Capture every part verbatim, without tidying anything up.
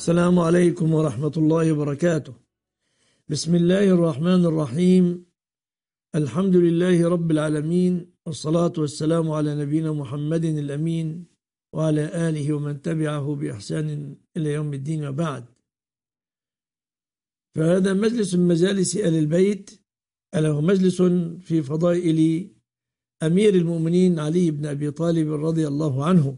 السلام عليكم ورحمة الله وبركاته. بسم الله الرحمن الرحيم. الحمد لله رب العالمين، والصلاة والسلام على نبينا محمد الأمين وعلى آله ومن تبعه بإحسان إلى يوم الدين، وبعد. فهذا مجلس من مجالس آل البيت، ألا هو مجلس في فضائل أمير المؤمنين علي بن أبي طالب رضي الله عنه.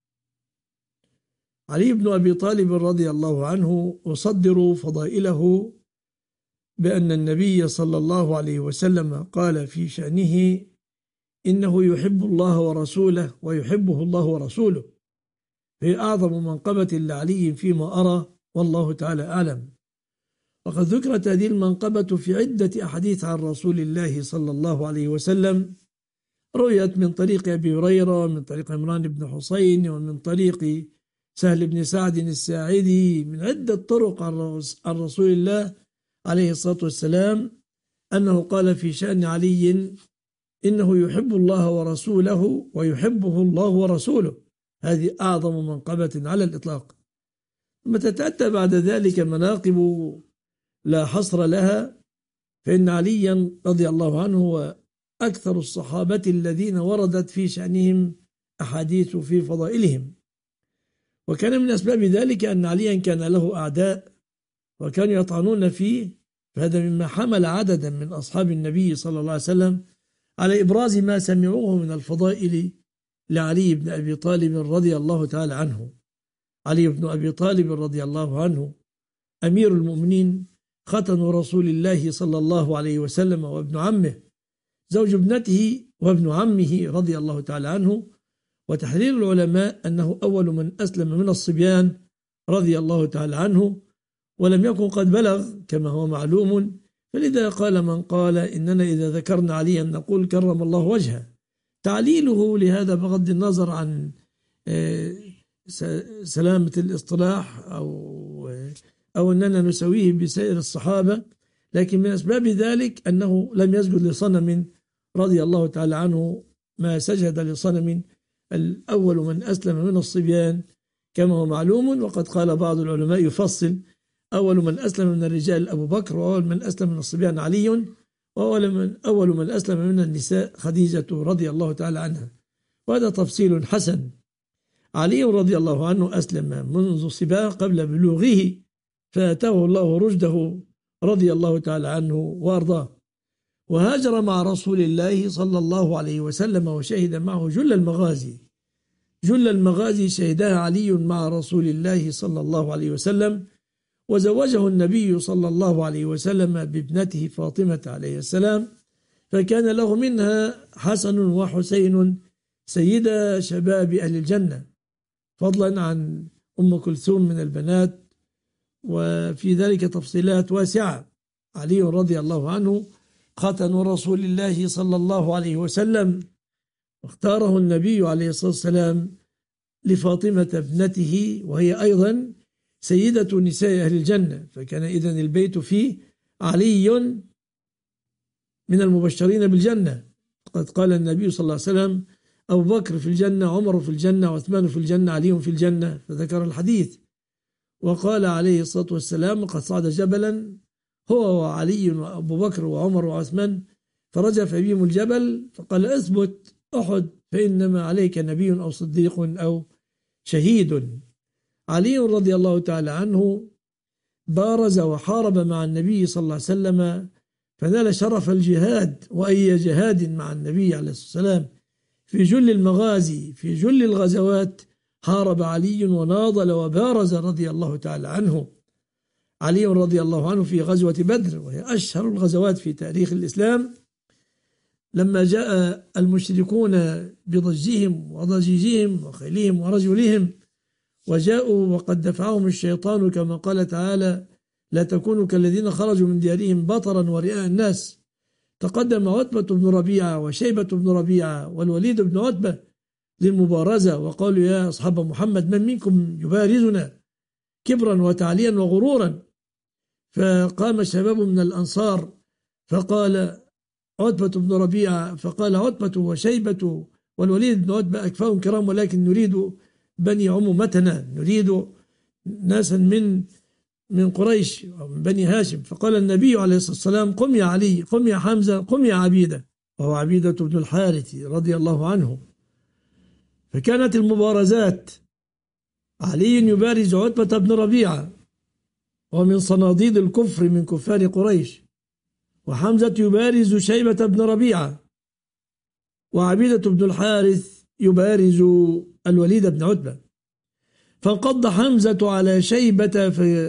علي بن أبي طالب رضي الله عنه أصدر فضائله بأن النبي صلى الله عليه وسلم قال في شأنه: إنه يحب الله ورسوله ويحبه الله ورسوله. هي أعظم منقبة لعلي فيما أرى، والله تعالى أعلم. وقد ذكرت هذه المنقبة في عدة أحاديث عن رسول الله صلى الله عليه وسلم، رويت من طريق أبي هريرة، من طريق عمران بن حسين، ومن طريق سهل بن سعد الساعدي، من عدة طرق عن رسول الله عليه الصلاة والسلام أنه قال في شأن علي: إنه يحب الله ورسوله ويحبه الله ورسوله. هذه أعظم منقبة على الإطلاق. ثم تتأتى بعد ذلك مناقب لا حصر لها، فإن عليا رضي الله عنه هو أكثر الصحابة الذين وردت في شأنهم أحاديث في فضائلهم. وكان من أسباب ذلك أن عليا كان له أعداء وكانوا يطعنون فيه، فهذا مما حمل عددا من أصحاب النبي صلى الله عليه وسلم على إبراز ما سمعوه من الفضائل لعلي بن أبي طالب رضي الله تعالى عنه. علي بن أبي طالب رضي الله عنه أمير المؤمنين، ختن رسول الله صلى الله عليه وسلم، وابن عمه، زوج ابنته وابن عمه رضي الله تعالى عنه. وتحرير العلماء أنه أول من أسلم من الصبيان رضي الله تعالى عنه، ولم يكن قد بلغ كما هو معلوم، فلذا قال من قال: إننا إذا ذكرنا عليا نقول كرم الله وجهه. تعليله لهذا بغض النظر عن سلامة الاصطلاح أو أو أننا نسويه بسائر الصحابة، لكن من أسباب ذلك أنه لم يسجد لصنم رضي الله تعالى عنه ما سجد لصنم الأول من أسلم من الصبيان كما هو معلوم. وقد قال بعض العلماء يفصل: أول من أسلم من الرجال أبو بكر، وأول من أسلم من الصبيان علي، وأول من, أول من أسلم من النساء خديجة رضي الله تعالى عنها. وهذا تفصيل حسن. علي رضي الله عنه أسلم منذ صباه قبل بلوغه، فأتاه الله رشده رضي الله تعالى عنه وأرضاه، وهاجر مع رسول الله صلى الله عليه وسلم، وشهد معه جل المغازي. جل المغازي شهدها علي مع رسول الله صلى الله عليه وسلم، وزوجه النبي صلى الله عليه وسلم بابنته فاطمة عليه السلام، فكان له منها حسن وحسين سيدا شباب أهل الجنة، فضلا عن أم كلثوم من البنات، وفي ذلك تفصيلات واسعة. علي رضي الله عنه ختن رسول الله صلى الله عليه وسلم، واختاره النبي عليه الصلاة والسلام لفاطمة ابنته، وهي أيضا سيدة نساء أهل الجنة، فكان إذن البيت فيه علي من المبشرين بالجنة. قد قال النبي صلى الله عليه وسلم: أبو بكر في الجنة، عمر في الجنة، عثمان في الجنة، علي في الجنة، فذكر الحديث. وقال عليه الصلاة والسلام: قد صعد جبلا هو وعلي وأبو بكر وعمر وعثمان، فرجف بهم الجبل فقال: اثبت أحد، فإنما عليك نبي أو صديق أو شهيد. علي رضي الله تعالى عنه بارز وحارب مع النبي صلى الله عليه وسلم، فنال شرف الجهاد، وأي جهاد مع النبي عليه الصلاة والسلام في جل المغازي، في جل الغزوات حارب علي وناضل وبارز رضي الله تعالى عنه. علي رضي الله عنه في غزوة بدر، وهي أشهر الغزوات في تاريخ الإسلام، لما جاء المشركون بضجهم وضجيجهم وخيلهم ورجلهم، وجاءوا وقد دفعهم الشيطان كما قال تعالى: لا تكونوا كالذين خرجوا من ديارهم بطرا ورئاء الناس. تقدم عتبة بن ربيعة وشيبة بن ربيعة والوليد بن عتبة للمبارزة، وقالوا: يا أصحاب محمد، من منكم يبارزنا كبرا وتعليا وغرورا؟ فقام شباب من الأنصار فقال عتبة بن ربيعة فقال عتبة وشيبة والوليد بن عتبة: أكفاهم كرام، ولكن نريد بني عمومتنا، نريد ناسا من من قريش أو من بني هاشم، فقال النبي عليه الصلاة والسلام: قم يا علي، قم يا حمزة، قم يا عبيدة، وهو عبيدة بن الحارث رضي الله عنه. فكانت المبارزات: علي يبارز عتبة بن ربيعة ومن صناديد الكفر من كفار قريش، وحمزة يبارز شيبة بن ربيعة، وعبيدة بن الحارث يبارز الوليد بن عتبة. فانقض حمزة على شيبة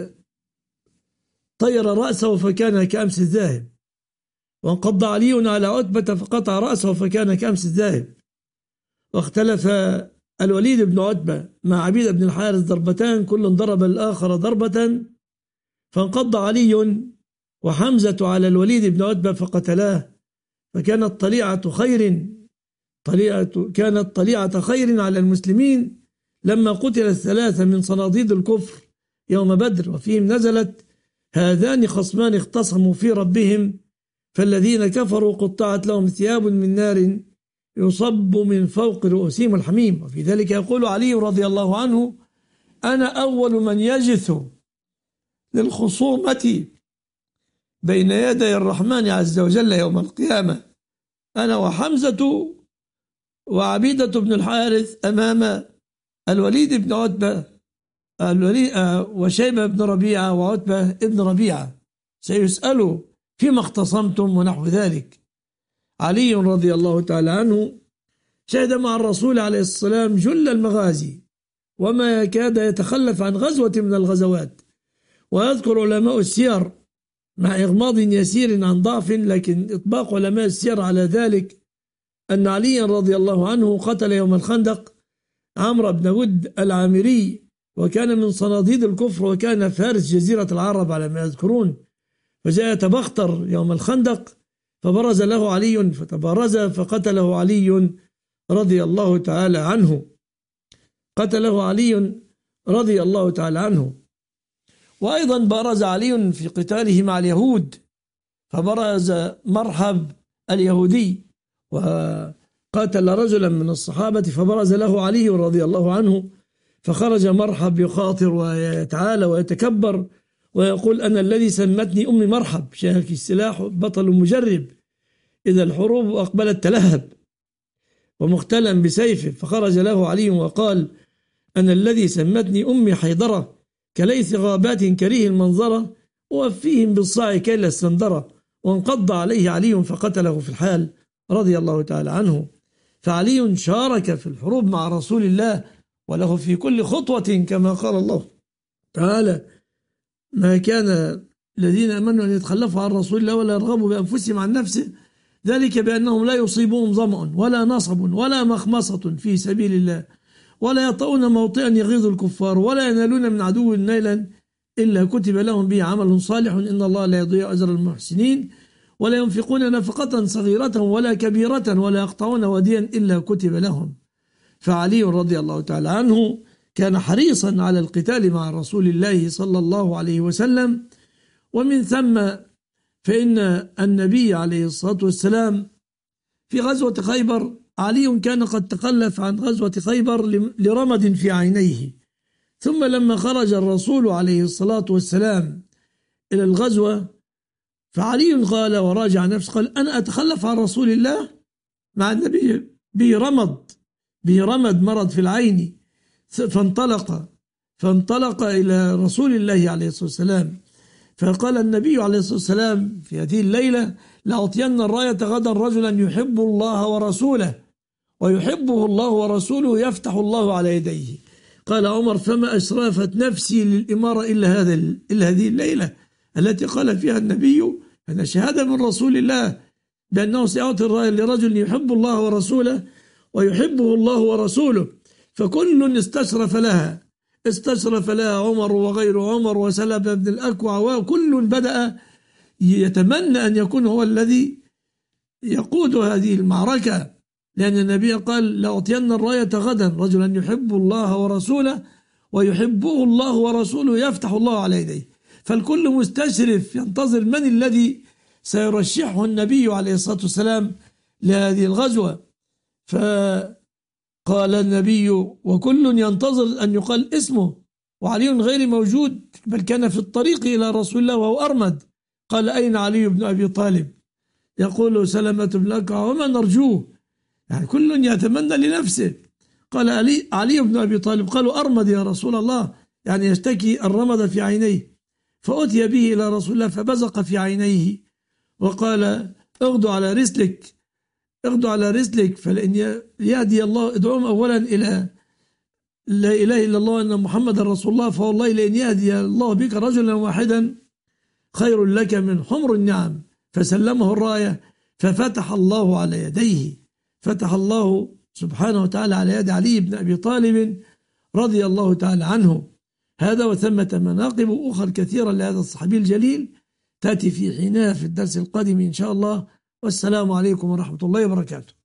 فطير رأسه فكان كأمس الذاهب، وانقض علي على عتبة فقطع رأسه فكان كأمس الذاهب. واختلف الوليد بن عتبة مع عبيدة بن الحارث ضربتان، كل ضرب الآخر ضربة، فانقض علي وحمزة على الوليد بن عتبة فقتلاه، فكانت طليعة خير طليعة كانت طليعة خير على المسلمين لما قتل الثلاثة من صناديد الكفر يوم بدر، وفيهم نزلت: هذان خصمان اختصموا في ربهم فالذين كفروا قطعت لهم ثياب من نار يصب من فوق رؤوسهم الحميم. وفي ذلك يقول علي رضي الله عنه: أنا أول من يجث للخصومة بين يدي الرحمن عز وجل يوم القيامة، أنا وحمزة وعبيدة بن الحارث أمام الوليد بن عتبة وشيبة بن ربيعة وعتبة بن ربيعة، سيسألوا فيما اختصمتم ونحو ذلك. علي رضي الله تعالى عنه شهد مع الرسول عليه السلام جل المغازي، وما يكاد يتخلف عن غزوة من الغزوات. ويذكر علماء السير مع إغماض يسير عن ضعف، لكن إطباق علماء السير على ذلك أن علي رضي الله عنه قتل يوم الخندق عمرو بن ود العامري، وكان من صناديد الكفر، وكان فارس جزيرة العرب على ما يذكرون، فجاء يتبختر يوم الخندق فبرز له علي فتبارز فقتله علي رضي الله تعالى عنه قتله علي رضي الله تعالى عنه. وأيضا بارز علي في قتاله مع اليهود، فبرز مرحب اليهودي وقاتل رجلا من الصحابة، فبرز له علي رضي الله عنه، فخرج مرحب يخاطر ويتعالى ويتكبر ويقول: أنا الذي سمتني أمي مرحب، شاهك السلاح بطل مجرب، إذا الحروب أقبلت تلهب، ومختلا بسيفه. فخرج له علي وقال: أنا الذي سمتني أمي حيدرة، كليث غابات كريه المنظرة، ووفيهم بالصاع كيل السندرة. وانقض عليه علي فقتله في الحال رضي الله تعالى عنه. فعلي شارك في الحروب مع رسول الله، وله في كل خطوة كما قال الله تعالى: ما كان الذين آمنوا أن يتخلفوا عن رسول الله ولا يرغبوا بأنفسهم عن نفسه، ذلك بأنهم لا يصيبهم ظمأ ولا نصب ولا مخمصة في سبيل الله، ولا يطؤون موطئا يغيظ الكفار، ولا ينالون من عدو نيلا إلا كتب لهم به عمل صالح، إن الله لا يضيع أجر المحسنين، ولا ينفقون نفقة صغيرة ولا كبيرة، ولا يقطعون واديا إلا كتب لهم. فعلي رضي الله تعالى عنه كان حريصا على القتال مع رسول الله صلى الله عليه وسلم. ومن ثم فإن النبي عليه الصلاة والسلام في غزوة خيبر، علي كان قد تخلف عن غزوة خيبر لرمد في عينيه، ثم لما خرج الرسول عليه الصلاة والسلام إلى الغزوة، فعلي قال وراجع نفسه، قال: أنا أتخلف عن رسول الله مع النبي به رمد به رمد مرض في العين. فانطلق فانطلق إلى رسول الله عليه الصلاة والسلام، فقال النبي عليه الصلاة والسلام في هذه الليلة: لأعطين الراية غدا رجلا يحب الله ورسوله ويحبه الله ورسوله يفتح الله على يديه. قال عمر: فما أشرفت نفسي للإمارة إلا هذا إلا هذه الليلة التي قال فيها النبي أن شهادة من رسول الله بأنه سيعطي الراية لرجل يحب الله ورسوله ويحبه الله ورسوله. فكل استشرف لها استشرف لها عمر وغير عمر وسلمة بن الأكوع، وكل بدأ يتمنى أن يكون هو الذي يقود هذه المعركة، لأن النبي قال: لأعطين الراية غدا رجلا يحب الله ورسوله ويحبه الله ورسوله يفتح الله على يديه. فالكل مستشرف ينتظر من الذي سيرشحه النبي عليه الصلاة والسلام لهذه الغزوة. فقال النبي: وكل ينتظر أن يقال اسمه، وعلي غير موجود، بل كان في الطريق إلى رسول الله وهو أرمد. قال: أين علي بن أبي طالب؟ يقول سلمة بن الأكوع: وما نرجوه؟ يعني كل يتمنى لنفسه. قال: علي, علي بن أبي طالب. قالوا: أرمد يا رسول الله، يعني يشتكي الرمد في عينيه. فأتي به إلى رسول الله فبزق في عينيه وقال: اغدو على رسلك، اغدو على رسلك، فلأن يهدي الله، ادعوهم أولا إلى لا إله إلا الله أن محمد رسول الله، فوالله لأن يهدي الله بك رجلا واحدا خير لك من حمر النعم. فسلمه الراية ففتح الله على يديه، فتح الله سبحانه وتعالى على يد علي بن أبي طالب رضي الله تعالى عنه. هذا وثمة مناقب أخرى كثيرة لهذا الصحابي الجليل تأتي في حينها في الدرس القادم إن شاء الله. والسلام عليكم ورحمة الله وبركاته.